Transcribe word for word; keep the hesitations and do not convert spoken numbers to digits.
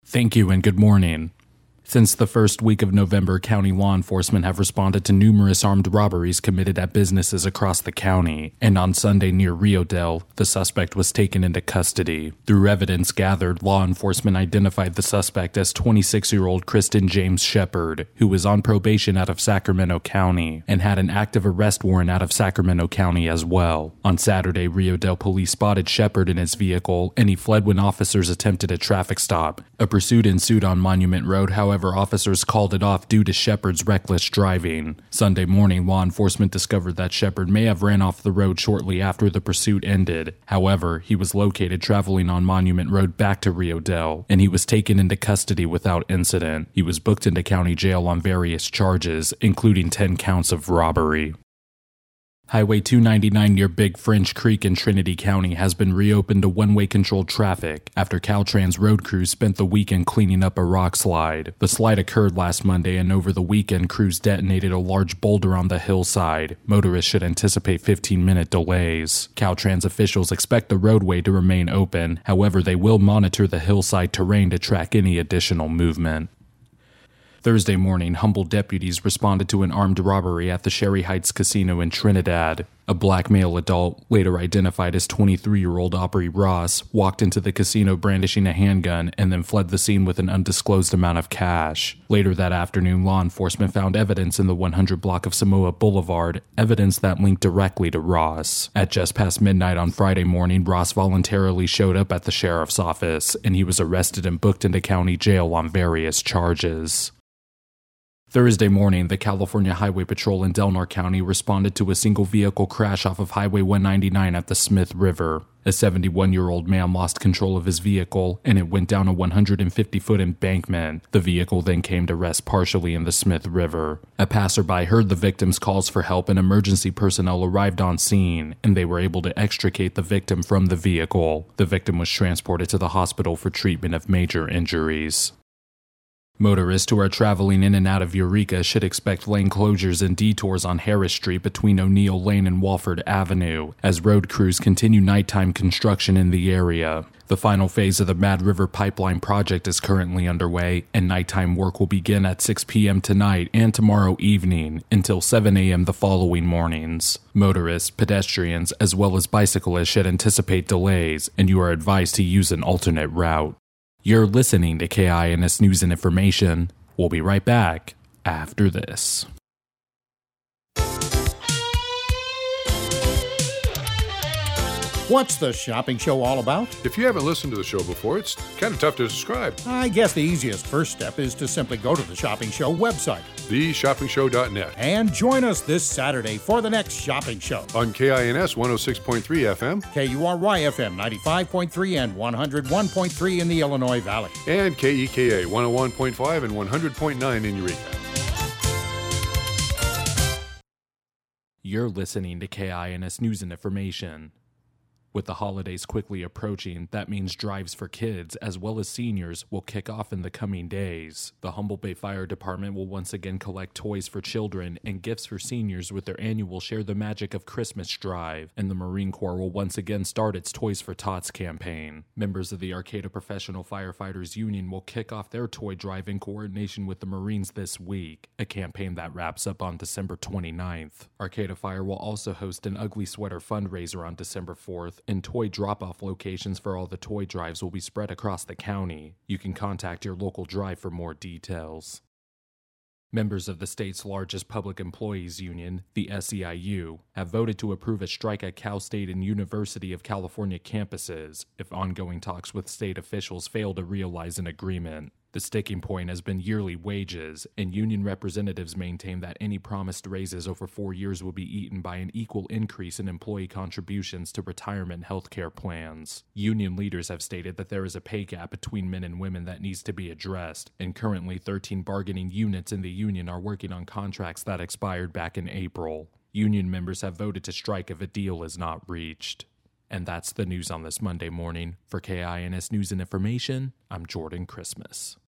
Thank you and good morning. Since the first week of November, county law enforcement have responded to numerous armed robberies committed at businesses across the county, and on Sunday near Rio Dell, the suspect was taken into custody. Through evidence gathered, law enforcement identified the suspect as twenty-six-year-old Kristen James Shepard, who was on probation out of Sacramento County, and had an active arrest warrant out of Sacramento County as well. On Saturday, Rio Dell police spotted Shepard in his vehicle, and he fled when officers attempted a traffic stop. A pursuit ensued on Monument Road, however, officers called it off due to Shepard's reckless driving. Sunday morning, law enforcement discovered that Shepard may have ran off the road shortly after the pursuit ended. However, he was located traveling on Monument Road back to Rio Dell, and he was taken into custody without incident. He was booked into county jail on various charges, including ten counts of robbery. Highway two ninety-nine near Big French Creek in Trinity County has been reopened to one-way controlled traffic after Caltrans road crews spent the weekend cleaning up a rock slide. The slide occurred last Monday, and over the weekend, crews detonated a large boulder on the hillside. Motorists should anticipate fifteen-minute delays. Caltrans officials expect the roadway to remain open, however, they will monitor the hillside terrain to track any additional movement. Thursday morning, Humboldt deputies responded to an armed robbery at the Sherry Heights Casino in Trinidad. A black male adult, later identified as twenty-three-year-old Aubrey Ross, walked into the casino brandishing a handgun and then fled the scene with an undisclosed amount of cash. Later that afternoon, law enforcement found evidence in the one hundred block of Samoa Boulevard, evidence that linked directly to Ross. At just past midnight on Friday morning, Ross voluntarily showed up at the sheriff's office, and he was arrested and booked into county jail on various charges. Thursday morning, the California Highway Patrol in Del Norte County responded to a single vehicle crash off of Highway one ninety-nine at the Smith River. A seventy-one-year-old man lost control of his vehicle, and it went down a one hundred fifty-foot embankment. The vehicle then came to rest partially in the Smith River. A passerby heard the victim's calls for help, and emergency personnel arrived on scene, and they were able to extricate the victim from the vehicle. The victim was transported to the hospital for treatment of major injuries. Motorists who are traveling in and out of Eureka should expect lane closures and detours on Harris Street between O'Neill Lane and Walford Avenue, as road crews continue nighttime construction in the area. The final phase of the Mad River Pipeline project is currently underway, and nighttime work will begin at six p.m. tonight and tomorrow evening until seven a.m. the following mornings. Motorists, pedestrians, as well as bicyclists should anticipate delays, and you are advised to use an alternate route. You're listening to K I N S News and Information. We'll be right back after this. What's the shopping show all about? If you haven't listened to the show before, it's kind of tough to describe. I guess the easiest first step is to simply go to the Shopping Show website, the shopping show dot net, and join us this Saturday for the next shopping show. On K I N S one oh six point three F M, K U R Y F M ninety-five point three and one oh one point three in the Illinois Valley, and K E K A one oh one point five and one hundred point nine in Eureka. You're listening to K I N S News and Information. With the holidays quickly approaching, that means drives for kids as well as seniors will kick off in the coming days. The Humboldt Bay Fire Department will once again collect toys for children and gifts for seniors with their annual Share the Magic of Christmas drive, and the Marine Corps will once again start its Toys for Tots campaign. Members of the Arcata Professional Firefighters Union will kick off their toy drive in coordination with the Marines this week, a campaign that wraps up on December twenty-ninth. Arcata Fire will also host an Ugly Sweater fundraiser on December fourth, and toy drop-off locations for all the toy drives will be spread across the county. You can contact your local drive for more details. Members of the state's largest public employees union, the S E I U, have voted to approve a strike at Cal State and University of California campuses if ongoing talks with state officials fail to realize an agreement. The sticking point has been yearly wages, and union representatives maintain that any promised raises over four years will be eaten by an equal increase in employee contributions to retirement health care plans. Union leaders have stated that there is a pay gap between men and women that needs to be addressed, and currently thirteen bargaining units in the union are working on contracts that expired back in April. Union members have voted to strike if a deal is not reached. And that's the news on this Monday morning. For K I N S News and Information, I'm Jordan Christmas.